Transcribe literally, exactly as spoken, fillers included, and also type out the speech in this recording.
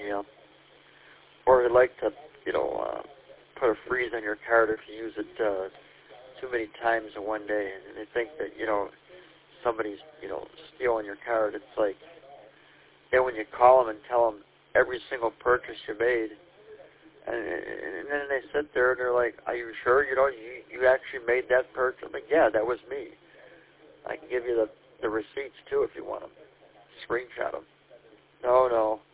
Yeah. Or they like to, you know, uh, put a freeze on your card if you use it uh, too many times in one day, and they think that, you know, somebody's, you know, stealing your card. It's like, then when you call them and tell them every single purchase you made, and, and then they sit there and they're like, are you sure, you know, you, you actually made that purchase? I'm like, yeah, that was me. I can give you the, the receipts, too, if you want them. Screenshot them. No, no.